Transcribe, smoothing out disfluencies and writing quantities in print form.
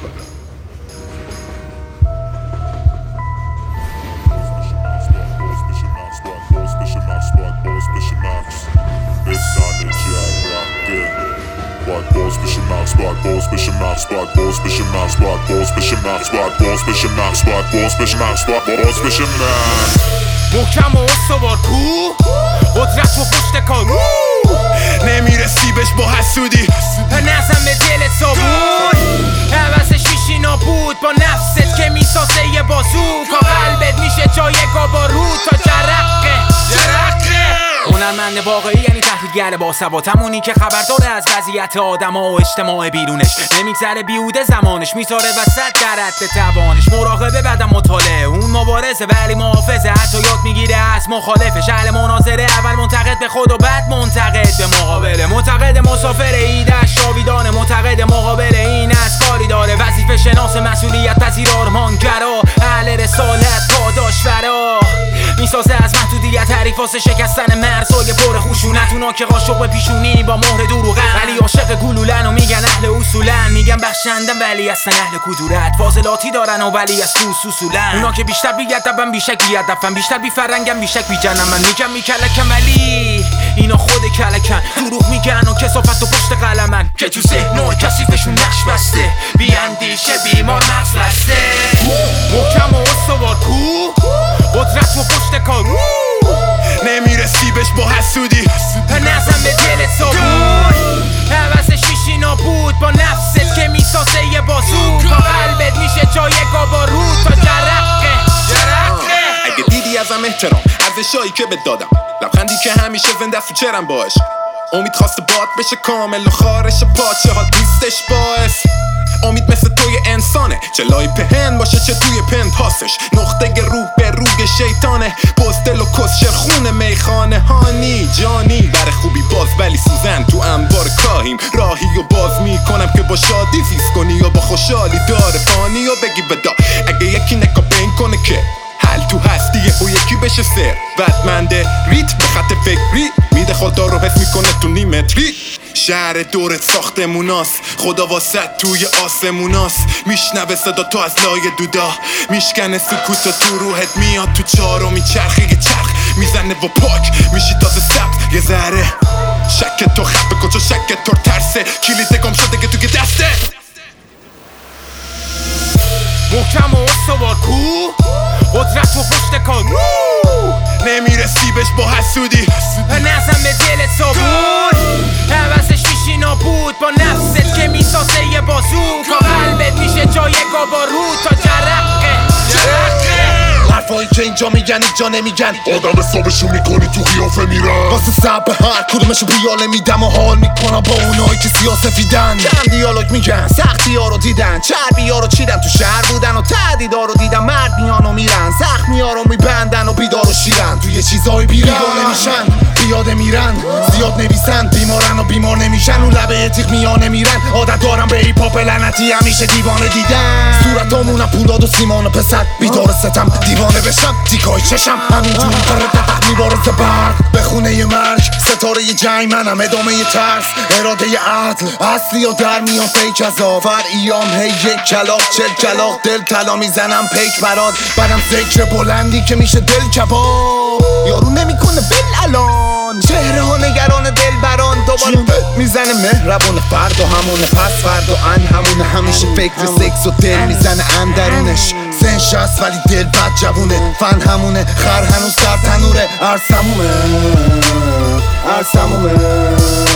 محکم و استوار کو قدرت و پشت کار نمیرسی بهش با حسودی نزن به دلت صابون عوضش میشی نابود با نفست که میسازه یه بازوکا قلبت میشه جایگاه با رو تا جرقه هنرمند واقعی یعنی تحلیلگر باسواد، همونی که خبر داره از وضعیت آدما و اجتماع بیرونش، نمیگذره بیهوده زمانش، میذاره وسط در حد توانش. مراقبه بعدم مطالعه، اون مبارزه ولی محافظه، حتی یاد میگیره از مخالفش. اهل مناظره، اول منتقد به خود و بعد منتقد به مقابله. معتقد مسافر ایدش راویدانه، معتقد مقابل این از کاری داره. وظیفه شناس، مسئولیت پذیر، آرمانگرا، اهل رسالت، پاداش فرا، میسازه از محدودیت حریف واسه شکستن مرزای پر خشونت. اونا که قاشق به پیشونی با مهر دروغن، ولی عاشق گلولن و میگن اهل اصولن. میگن بخشندن ولی اصلا اهل کدورت، فاضلاتی دارن و ولی از تو اصولن. اونا که بیشتر بیادبن بیشک بیادبن، بیشتر بیفرنگن بیشک بیجنن. من میگم میکلکن ولی اینا خود کلکن، دروغ میگن و کثافت و پشت قلمن که تو ذهن و کثیفشون نقش بسته. بی اندیشه بیمار مغز بسته، محکم و استوار کو قدرت و پشت کار نمیرسی بهش با حسودی نزن به دلت صابون عوضش میشی نابود با نفست که میسازه یه بازوکا قلبت میشه جایگاه با رو تا جرقه. اگه دیدی ازم احترام، ارزشایی که بهت دادم، لبخندی که همیشه زنده است تو چرم باش، امید خواسته باد بشه کامل و خارش پاچه ها دوستش باعث. امید مثل توی انسانه، چه لای پهن باشه چه توی پنتاسش. نقطه روح به روی شیطانه، بزدل و کسشر خونه میخانه. هانی جانی بر خوبی باز ولی سوزن تو انبار کاهیم. راهی و باز میکنم که با شادی زیست کنی و با خوشحالی داره فانی و بگی بدا. اگه یکی نکاپین کنه که حل تو هستیه و یکی بشه سر بدمنده ریت به خط فکری میده خدا رو حس میکنه تو نیمتری. شهر دورت ساختموناست، خدا واسط توی آسموناست. میشنوه صدا تو از لای دودا، میشکنه سکوت تو روحت، میاد تو چارو میچرخه یه چرخ میزنه و پاک میشی تازه سبت یه ذره. شک تو خفه کن چون شک تو ترسه، کلید گم شده که توی دسته. محکم و استوار کو قدرت و پشت کار نمیرسی بهش با حسودی نزن به دلت صابون عوضش میشی نابود با نفست که میسازه یه بازوکا قلبت میشه جایگاه با رو تا جرقه. حرفایی که اینجا میگن اینجا نمیگن، آدم حسابشون میکنی تو قیافه میرن. واسه سب هر کدومشو بیاله میدم و حال میکنم با اونایی که سیاسفیدن. کم دیالوگ میگن، سختی ها رو دیدن، چربی ها رو چیدن، تو شهر بودن و تهدیدا رو دیدن. مرد میان و میرن، زخمی ها رو میبندن و بیدار و شیرن. تو یه چیزایی بیگانه میشن، بیاده میرن، زیاد نویسن، بیمارن و بیمار نمیشن. اون لبه تیغ میانه میرن، عادت دارم به ایپاپ لعنتی همیشه دیوانه دیدن. صورتامونم پولاد و سیمان و پسر، بیدار ستم دیوانه بشم، تیکای چشم همینجوری پرده میبارزه برق به خونه ی مرگ. ستاره ی جنگ منم، ادامه ی ترس، اراده ی عدل، اصلی و در میان فیک از فرعیام. هی یک کلاق چل کلاق دل طلا میزنم پیک برات. برم ذکر بلندی که میشه دل کباب، یارو نمیکنه بل الان. چهره ها نگران دل بران، دوباره میزنه مهربون. فردا همونه پس فردا ان همونه، همیشه فکر سکس و دل میزنه اندرونش. سن شست ولی دل بد جوونه، فن همونه، خر هنوز سر تنوره. ارسمومه